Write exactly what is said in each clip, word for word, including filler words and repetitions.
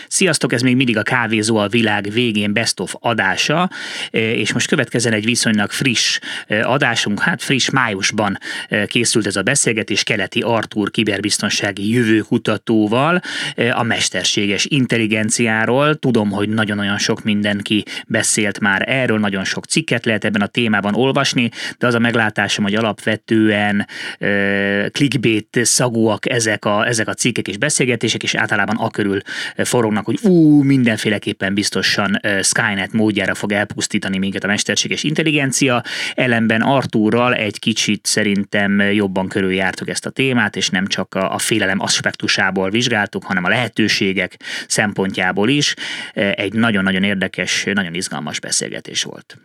Sziasztok, ez még mindig a Kávézó a világ végén Best of adása, és most következzen egy viszonylag friss adásunk, hát friss májusban készült ez a beszélgetés Keleti Artúr kiberbiztonsági jövőkutatóval a mesterséges intelligenciáról. Tudom, hogy nagyon-nagyon sok mindenki beszélt már erről, nagyon sok cikket lehet ebben a témában olvasni, de az a meglátásom, hogy alapvetően clickbait szagúak ezek a, ezek a cikkek és beszélgetések, és általában akörül forognak, hogy ú, mindenféleképpen biztosan Skynet módjára fog elpusztítani minket a mesterséges intelligencia. Ellenben Artúrral egy kicsit szerintem jobban körüljártuk ezt a témát, és nem csak a, a félelem aspektusából vizsgáltuk, hanem a lehetőségek szempontjából is. Egy nagyon-nagyon érdekes, nagyon izgalmas beszélgetés volt.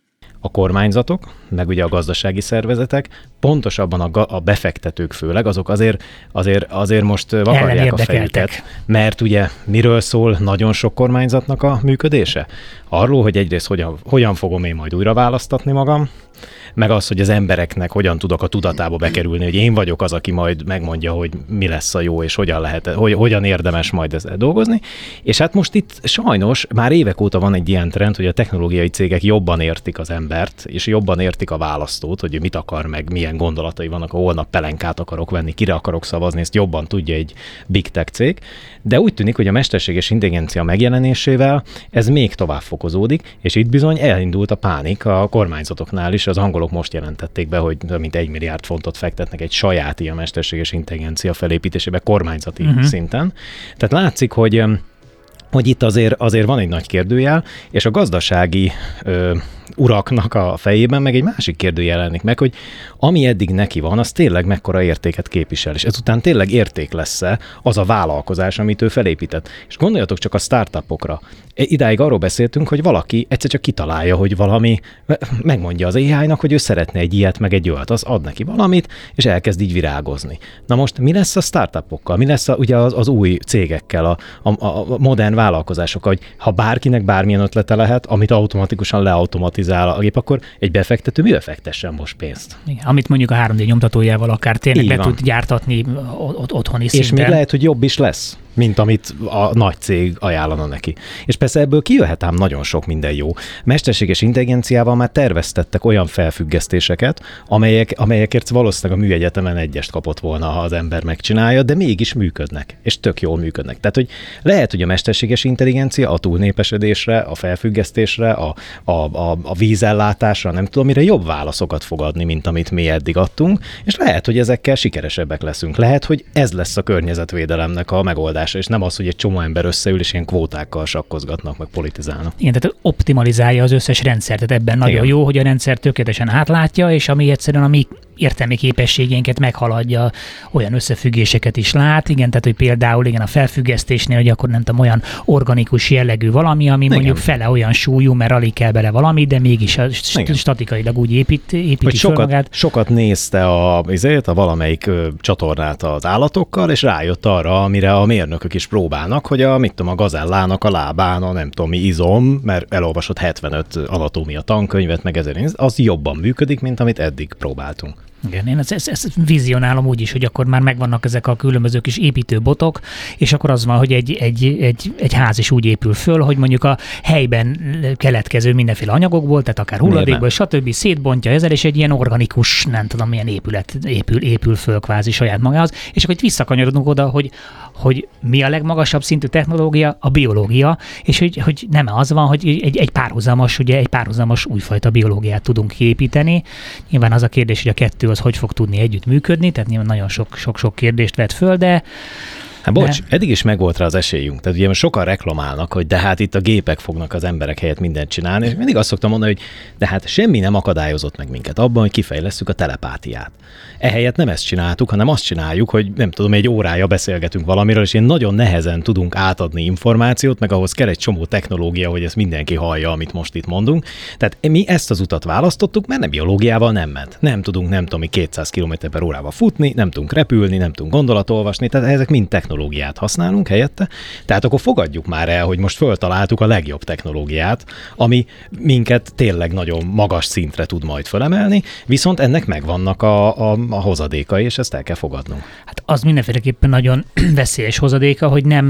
A kormányzatok, meg ugye a gazdasági szervezetek, pontosabban a, ga- a befektetők főleg, azok azért, azért, azért most vakarják a fejüket, mert ugye miről szól nagyon sok kormányzatnak a működése? Arról, hogy egyrészt hogyan, hogyan fogom én majd újra választatni magam, meg az, hogy az embereknek hogyan tudok a tudatába bekerülni, hogy én vagyok az, aki majd megmondja, hogy mi lesz a jó, és hogyan lehet, hogy, hogyan érdemes majd ezzel dolgozni. És hát most itt sajnos már évek óta van egy ilyen trend, hogy a technológiai cégek jobban értik az embert, és jobban értik a választót, hogy mit akar, meg milyen gondolatai vannak, ha holnap pelenkát akarok venni, kire akarok szavazni, ezt jobban tudja egy big tech cég. De úgy tűnik, hogy a mesterséges intelligencia megjelenésével ez még tovább fokozódik, és itt bizony elindult a pánik a kormányzatoknál is. Az angolok most jelentették be, hogy mint egy milliárd fontot fektetnek egy saját ilyen mesterséges intelligencia felépítésébe kormányzati uh-huh. szinten. Tehát látszik, hogy hogy itt azért, azért van egy nagy kérdőjel, és a gazdasági ö, uraknak a fejében meg egy másik kérdő jelenik meg, hogy ami eddig neki van, az tényleg mekkora értéket képvisel, és ezután tényleg érték lesz-e az a vállalkozás, amit ő felépített. És gondoljatok csak a startupokra. Idáig arról beszéltünk, hogy valaki egyszer csak kitalálja, hogy valami, megmondja az á í-nak, hogy ő szeretne egy ilyet, meg egy olyat, az ad neki valamit, és elkezd így virágozni. Na most mi lesz a startupokkal? Mi lesz a, ugye az, az új cégekkel, a, a, a modern vállalkozásokkal, hogy ha bárkinek bármilyen ötlete lehet, amit automatikusan leautomatizál a gép, akkor egy befektető mivel fektessen most pénzt? Igen, amit mondjuk a három dé nyomtatójával akár tényleg be tud gyártatni otthoni szinten. És még lehet, hogy jobb is lesz, mint amit a nagy cég ajánlana neki. És persze ebből kijöhet ám nagyon sok minden jó. Mesterséges intelligenciával már terveztettek olyan felfüggesztéseket, amelyek, amelyekért valószínűleg a műegyetemen egyest kapott volna, ha az ember megcsinálja, de mégis működnek, és tök jól működnek. Tehát, hogy lehet, hogy a mesterséges intelligencia a túlnépesedésre, a felfüggesztésre, a, a, a, a vízellátásra, nem tudom, mire jobb válaszokat fog adni, mint amit mi eddig adtunk, és lehet, hogy ezekkel sikeresebbek leszünk. Lehet, hogy ez lesz a környezetvédelemnek a megoldása, és nem az, hogy egy csomó ember összeül, és ilyen kvótákkal sakkozgatnak, meg politizálnak. Igen, tehát optimalizálja az összes rendszert, tehát ebben nagyon Igen. jó, hogy a rendszer tökéletesen átlátja, és ami egyszerűen a mi értelmi képességeinket meghaladja, olyan összefüggéseket is lát, igen, tehát hogy például igen, a felfüggesztésnél, hogy akkor nem tudom, olyan organikus jellegű valami, ami igen. mondjuk fele olyan súlyú, mert alig kell bele valami, de mégis a igen. statikailag úgy épít, építi sokat, föl magát. Sokat nézte a, azért, a valamelyik ö, csatornát az állatokkal, és rájött arra, amire a mérnökök is próbálnak, hogy a, mit tudom, a gazellának a lábán a nem tudom mi izom, mert elolvasott hetvenöt anatómia tankönyvet, meg ezért, az jobban működik, mint amit eddig próbáltunk. Igen, én ezt, ezt, ezt vizionálom úgy is, hogy akkor már megvannak ezek a különböző kis építőbotok, és akkor az van, hogy egy, egy, egy, egy ház is úgy épül föl, hogy mondjuk a helyben keletkező mindenféle anyagokból, tehát akár hulladékból, stb. Szétbontja ezzel, és egy ilyen organikus, nem tudom, milyen épület épül, épül föl kvázi saját magához, és akkor itt visszakanyarodunk oda, hogy, hogy mi a legmagasabb szintű technológia, a biológia, és hogy, hogy nem az van, hogy egy, egy párhuzamos, ugye egy párhuzamos újfajta biológiát tudunk kiépíteni. Nyilván az a kérdés, hogy a kettő az hogy fog tudni együtt működni, tehát nyilván nagyon sok-sok kérdést vet föl, de Hát bocs, de... eddig is megvolt rá az esélyünk. Tehát ugye sokan reklamálnak, hogy de hát itt a gépek fognak az emberek helyett mindent csinálni, és mindig azt szoktam mondani, hogy de hát semmi nem akadályozott meg minket abban, hogy kifejlesszük a telepátiát. Ehelyett nem ezt csináltuk, hanem azt csináljuk, hogy nem tudom, egy órája beszélgetünk valamiről, és ilyen nagyon nehezen tudunk átadni információt, meg ahhoz kell egy csomó technológia, hogy ezt mindenki hallja, amit most itt mondunk. Tehát mi ezt az utat választottuk, mert nem biológiával nem ment. Nem tudunk, nem tudom, kétszáz kilométer per órával futni, nem tudunk repülni, nem tudunk gondolatolvasni, tehát ezek mind technológiát használunk helyette. Tehát akkor fogadjuk már el, hogy most föltaláltuk a legjobb technológiát, ami minket tényleg nagyon magas szintre tud majd fölemelni, viszont ennek megvannak a, a, a hozadékai, és ezt el kell fogadnunk. Hát az mindenféleképpen nagyon veszélyes hozadéka, hogy nem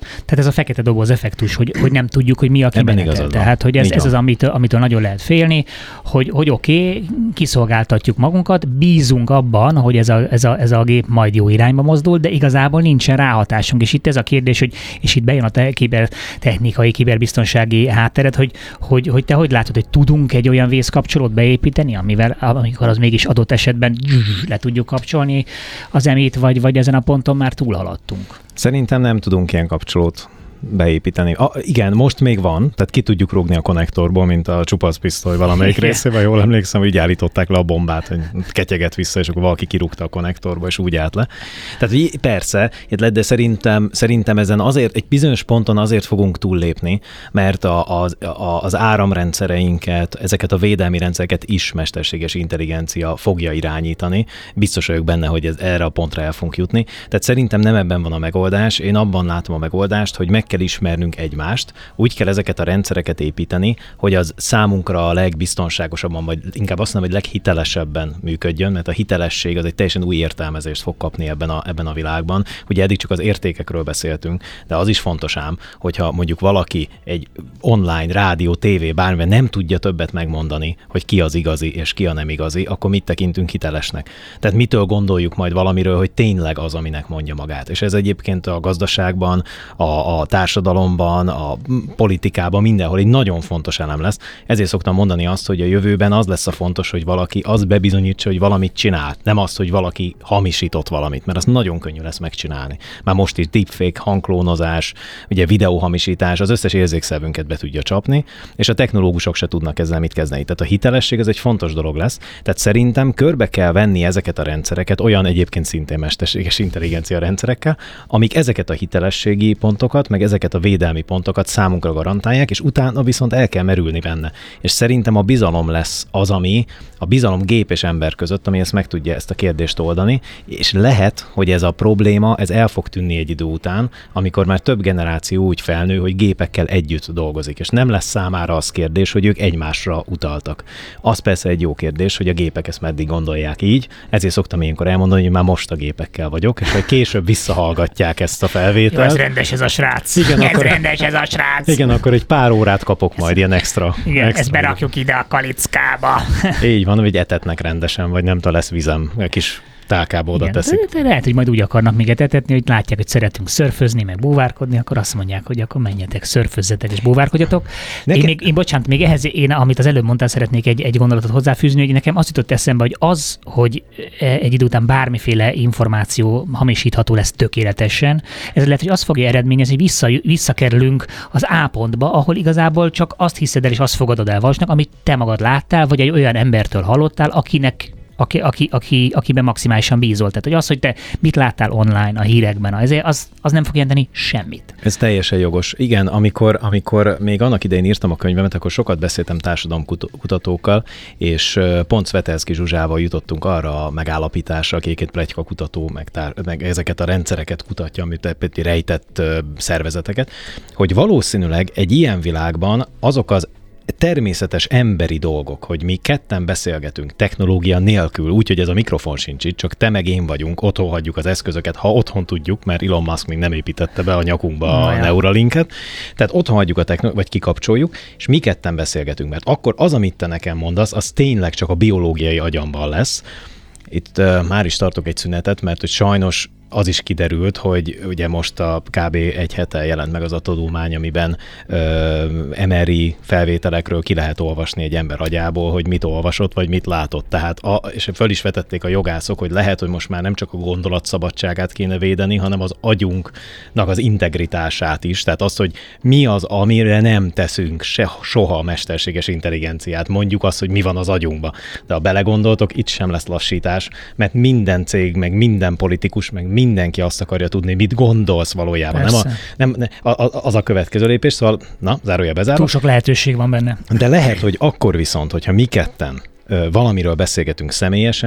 Tehát ez a fekete doboz effektus, hogy, hogy nem tudjuk, hogy mi a kimenetel. Tehát, hogy ez, ez az, amitől, amitől nagyon lehet félni, hogy, hogy oké, okay, kiszolgáltatjuk magunkat, bízunk abban, hogy ez a, ez, a, ez a gép majd jó irányba mozdul, de igazából nincsen ráhatásunk. És itt ez a kérdés, hogy, és itt bejön a te, kibertechnikai, kiberbiztonsági háttered, hogy, hogy, hogy te hogy látod, hogy tudunk egy olyan vészkapcsolót beépíteni, amivel, amikor az mégis adott esetben le tudjuk kapcsolni az emét, vagy, vagy ezen a ponton már túlhaladtunk? Szerintem nem tudunk ilyen kapcsolót beépíteni. Ah, igen, most még van, tehát ki tudjuk rúgni a konnektorból, mint a csupaszpisztoly valamelyik részével, jól emlékszem, hogy így állították le a bombát, hogy ketyeget vissza, és akkor valaki kirúgta a konnektorba, és úgy állt le. Tehát persze, de szerintem, szerintem ezen azért, egy bizonyos ponton azért fogunk túllépni, mert a, az, a, az áramrendszereinket, ezeket a védelmi rendszereket is mesterséges intelligencia fogja irányítani. Biztos vagyok benne, hogy ez, erre a pontra el fogunk jutni. Tehát szerintem nem ebben van a megoldás. Én abban látom a megoldást, hogy meg kell ismernünk egymást, úgy kell ezeket a rendszereket építeni, hogy az számunkra a legbiztonságosabban, vagy inkább azt mondom, hogy leghitelesebben működjön, mert a hitelesség az egy teljesen új értelmezést fog kapni ebben a, ebben a világban. Ugye eddig csak az értékekről beszéltünk, de az is fontos ám, hogyha mondjuk valaki egy online, rádió, tévé, bármivel nem tudja többet megmondani, hogy ki az igazi és ki a nem igazi, akkor mit tekintünk hitelesnek? Tehát mitől gondoljuk majd valamiről, hogy tényleg az, aminek mondja magát. És ez egyébként a gazdaságban, a, a társadalomban, a politikában, mindenhol egy nagyon fontos elem lesz. Ezért szoktam mondani azt, hogy a jövőben az lesz a fontos, hogy valaki azt bebizonyítsa, hogy valamit csinál. Nem az, hogy valaki hamisított valamit, mert az nagyon könnyű lesz megcsinálni. Már most is deepfake, hangklónozás, ugye videóhamisítás, az összes érzékszervünket be tudja csapni, és a technológusok se tudnak ezzel mit kezdeni. Tehát a hitelesség ez egy fontos dolog lesz. Tehát szerintem körbe kell venni ezeket a rendszereket, olyan egyébként szintén mesterséges intelligencia rendszerekkel, amik ezeket a hitelességi pontokat, meg ezeket a védelmi pontokat számunkra garantálják, és utána viszont el kell merülni benne. És szerintem a bizalom lesz az, ami a bizalom gép és ember között, ami ezt meg tudja ezt a kérdést oldani, és lehet, hogy ez a probléma, ez el fog tűnni egy idő után, amikor már több generáció úgy felnő, hogy gépekkel együtt dolgozik, és nem lesz számára az kérdés, hogy ők egymásra utaltak. Az persze egy jó kérdés, hogy a gépek ezt meddig gondolják így, ezért szoktam ilyenkor elmondani, hogy már most a gépekkel vagyok, és hogy később visszahallgatják ezt a felvételt. Jó, ez rendes ez a srác. Igen, ez akkor, rendes ez a srác. Igen, akkor egy pár órát kapok majd ilyen extra. Igen, extra ezt berakjuk ide a kalickába. Így van, hogy etetnek rendesen, vagy nem tudom, lesz vizem, egy kis tálkába oda teszik. De, de lehet, hogy majd úgy akarnak még etetni, hogy látják, hogy szeretünk szörfözni, meg búvárkodni, akkor azt mondják, hogy akkor menjetek, szörfözzetek és búvárkodjatok. Nekem... Én, még, én bocsánat, még ehhez én, amit az előbb mondtál, szeretnék egy, egy gondolatot hozzáfűzni, hogy nekem azt jutott eszembe, hogy az, hogy egy idő után bármiféle információ hamisítható lesz tökéletesen, ez lehet, hogy azt fogja eredményezni, hogy vissza, visszakerülünk az A pontba, ahol igazából csak azt hiszed el, és azt fogadod el valósnak, amit te magad láttál, vagy egy olyan embertől hallottál, akinek Aki, aki, aki, akiben maximálisan bízol. Tehát, hogy az, hogy te mit láttál online a hírekben, ezért az, az nem fog jelenteni semmit. Ez teljesen jogos. Igen, amikor, amikor még annak idején írtam a könyvemet, akkor sokat beszéltem társadalomkutatókkal, és pont Szvetelszky Zsuzsával jutottunk arra a megállapításra, aki egy pletyka kutató, meg, tár, meg ezeket a rendszereket kutatja, amit rejtett szervezeteket, hogy valószínűleg egy ilyen világban azok az természetes emberi dolgok, hogy mi ketten beszélgetünk technológia nélkül, úgyhogy ez a mikrofon sincs itt, csak te meg én vagyunk, otthon hagyjuk az eszközöket, ha otthon tudjuk, mert Elon Musk még nem építette be a nyakunkba a Neuralinket, tehát otthon hagyjuk a technológiát, vagy kikapcsoljuk, és mi ketten beszélgetünk, mert akkor az, amit te nekem mondasz, az tényleg csak a biológiai agyamban lesz. Itt uh, már is tartok egy szünetet, mert hogy sajnos az is kiderült, hogy ugye most a kb. Egy hete jelent meg az a tudomány, amiben ö, em er i felvételekről ki lehet olvasni egy ember agyából, hogy mit olvasott, vagy mit látott. Tehát, a, és föl is vetették a jogászok, hogy lehet, hogy most már nem csak a gondolatszabadságát kéne védeni, hanem az agyunknak az integritását is. Tehát azt, hogy mi az, amire nem teszünk se, soha mesterséges intelligenciát. Mondjuk azt, hogy mi van az agyunkban. De ha belegondoltok, itt sem lesz lassítás, mert minden cég, meg minden politikus, meg mindenki azt akarja tudni, mit gondolsz valójában. Nem, a, nem a, az a következő lépés, szóval, na, zárója bezárva. Túl sok lehetőség van benne. De lehet, hogy akkor viszont, hogyha mi ketten ö, valamiről beszélgetünk személyesen,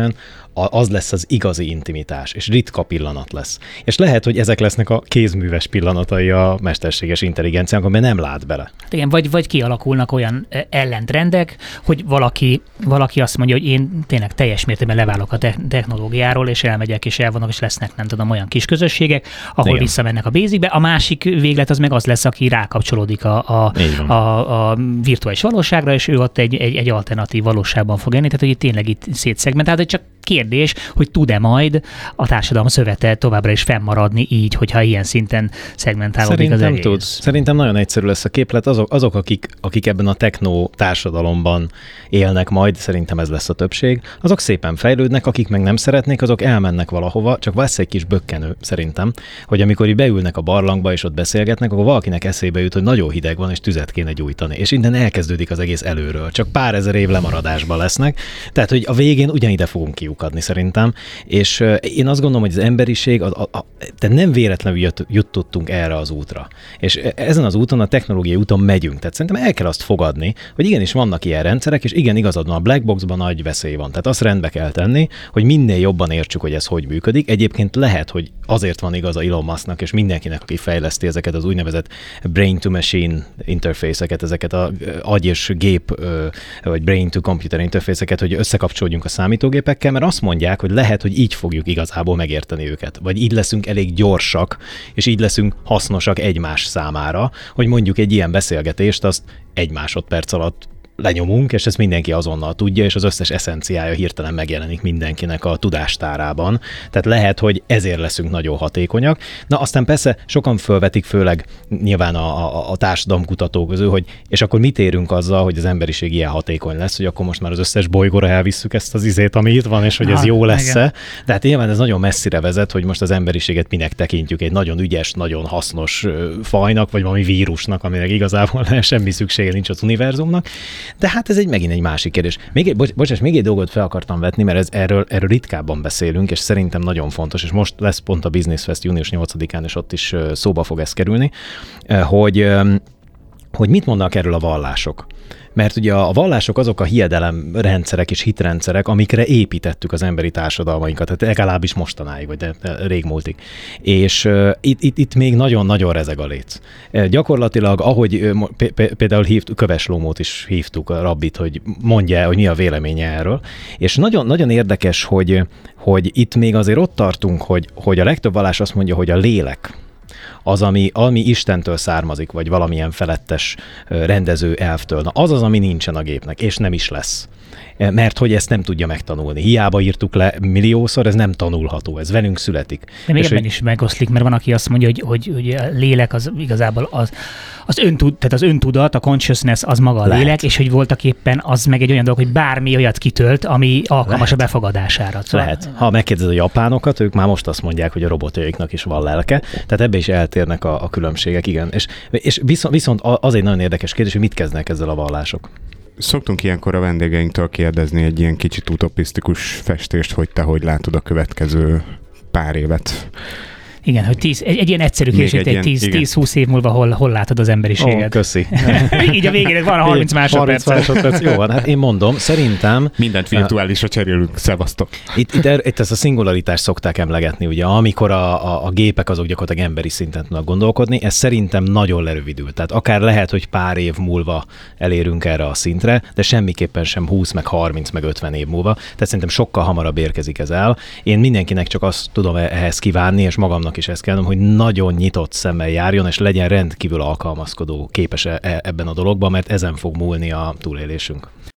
az lesz az igazi intimitás, és ritka pillanat lesz. És lehet, hogy ezek lesznek a kézműves pillanatai a mesterséges intelligenciának, amiben nem lát bele. Igen, vagy, vagy kialakulnak olyan ellentrendek, hogy valaki, valaki azt mondja, hogy én tényleg teljes mértékben leválok a technológiáról, és elmegyek, és elvonok, és lesznek, nem tudom, olyan kis közösségek, ahol igen. visszamennek a basicbe. A másik véglet az meg az lesz, aki rákapcsolódik a, a, a, a virtuális valóságra, és ő ott egy, egy, egy alternatív valóságban fog enni, tehát hogy itt tényleg itt szétszegmentált, csak kérdés, hogy tud-e majd a társadalom szövete továbbra is fennmaradni így, hogyha ilyen szinten szegmentálódik Szerintem az egész. Tud. Szerintem nagyon egyszerű lesz a képlet. Azok, azok akik, akik ebben a techno társadalomban élnek majd, szerintem ez lesz a többség, azok szépen fejlődnek, akik meg nem szeretnék, azok elmennek valahova, csak lesz egy kis bökkenő szerintem, hogy amikor így beülnek a barlangba és ott beszélgetnek, akkor valakinek eszébe jut, hogy nagyon hideg van, és tüzet kéne gyújtani. És innen elkezdődik az egész előről. Csak pár ezer év lemaradásban lesznek. Tehát, hogy a végén ugyanide fogunk kiukadni szerintem. És én azt gondolom, hogy az emberiség, a, a, a, de nem véletlenül jut, jutottunk erre az útra. És ezen az úton, a technológiai úton megyünk. Tehát szerintem el kell azt fogadni, hogy igenis vannak ilyen rendszerek, és igen, igazad van, a black boxban nagy veszély van. Tehát azt rendbe kell tenni, hogy minél jobban értsük, hogy ez hogy működik. Egyébként lehet, hogy azért van igaza Elon Musknak, és mindenkinek, aki fejleszti ezeket az úgynevezett brain-to-machine interfészeket, ezeket az agy és gép, vagy brain-to-computer interfészeket, hogy összekapcsolódjunk a számítógépekkel, mert azt mondják, hogy lehet, hogy így fogjuk igazából megérteni őket, vagy így leszünk elég gyorsak, és így leszünk hasznosak egymás számára, hogy mondjuk egy ilyen beszélgetést azt egy másodperc alatt lenyomunk, és ezt mindenki azonnal tudja, és az összes eszenciája hirtelen megjelenik mindenkinek a tudástárában. Tehát lehet, hogy ezért leszünk nagyon hatékonyak. Na aztán persze sokan fölvetik, főleg nyilván a, a, a társadalomkutatók közül, hogy és akkor mit érünk azzal, hogy az emberiség ilyen hatékony lesz, hogy akkor most már az összes bolygóra elvisszük ezt az izét, ami itt van, és hogy ez ha, jó lesz-e. De hát nyilván ez nagyon messzire vezet, hogy most az emberiséget minek tekintjük egy nagyon ügyes, nagyon hasznos fajnak, vagy valami vírusnak, aminek igazából semmi szüksége nincs az univerzumnak. De hát ez egy megint egy másik kérdés. Még egy, bocs, bocsás, még egy dolgot fel akartam vetni, mert ez, erről, erről ritkábban beszélünk, és szerintem nagyon fontos, és most lesz pont a Business Fest június nyolcadikán, és ott is szóba fog ez kerülni, hogy, hogy mit mondanak erről a vallások. Mert ugye a vallások azok a hiedelemrendszerek és hitrendszerek, amikre építettük az emberi társadalmainkat, tehát legalábbis mostanáig, vagy de, de régmúltig. És uh, itt, itt, itt még nagyon-nagyon rezeg a léc. Uh, gyakorlatilag, ahogy uh, p- például hívtuk, Köves Lómót is hívtuk, a rabbit, hogy mondja, hogy mi a véleménye erről. És nagyon, nagyon érdekes, hogy, hogy itt még azért ott tartunk, hogy, hogy a legtöbb vallás azt mondja, hogy a lélek, az, ami, ami Istentől származik, vagy valamilyen felettes rendező elvtől. Na az az, ami nincsen a gépnek, és nem is lesz. Mert hogy ezt nem tudja megtanulni. Hiába írtuk le milliószor, ez nem tanulható, ez velünk születik. De még és ebben hogy... is megoszlik, mert van, aki azt mondja, hogy, hogy, hogy a lélek az igazából az, az, öntud, tehát az öntudat, a consciousness az maga a lélek, lehet. És hogy voltak éppen az meg egy olyan dolog, hogy bármi olyat kitölt, ami alkalmas lehet. A befogadására. Szóval... Lehet. Ha megkérdezed a japánokat, ők már most azt mondják, hogy a robotjaiknak is van lelke, tehát ebbe is eltérnek a, a különbségek, igen. És, és viszont, viszont az egy nagyon érdekes kérdés, hogy mit kezdnek ezzel a vallások. Szoktunk ilyenkor a vendégeinktől kérdezni egy ilyen kicsit utopisztikus festést, hogy te hogy látod a következő pár évet. Igen, hogy tíz, egy, egy ilyen egyszerű kérdés, hogy egy tíz-húsz év múlva hol, hol látod az emberiséget. Ó, köszi. Így a végén van a harminc másodperc. harminc másodperc, jó van. Hát én mondom, szerintem... Mindent virtuálisra cserélünk, szevasztok. Itt, itt, itt ezt a szingularitást szokták emlegetni, ugye, amikor a, a, a gépek azok gyakorlatilag emberi szinten tudnak gondolkodni, ez szerintem nagyon lerövidül. Tehát akár lehet, hogy pár év múlva elérünk erre a szintre, de semmiképpen sem húsz, meg harminc, meg ötven év múlva. Tehát szerintem sokkal hamarabb érkezik ez el. Én mindenkinek csak azt tudom ehhez kívánni, és magamnak is ezt kell mondom, hogy nagyon nyitott szemmel járjon, és legyen rendkívül alkalmazkodó képes ebben a dologban, mert ezen fog múlni a túlélésünk.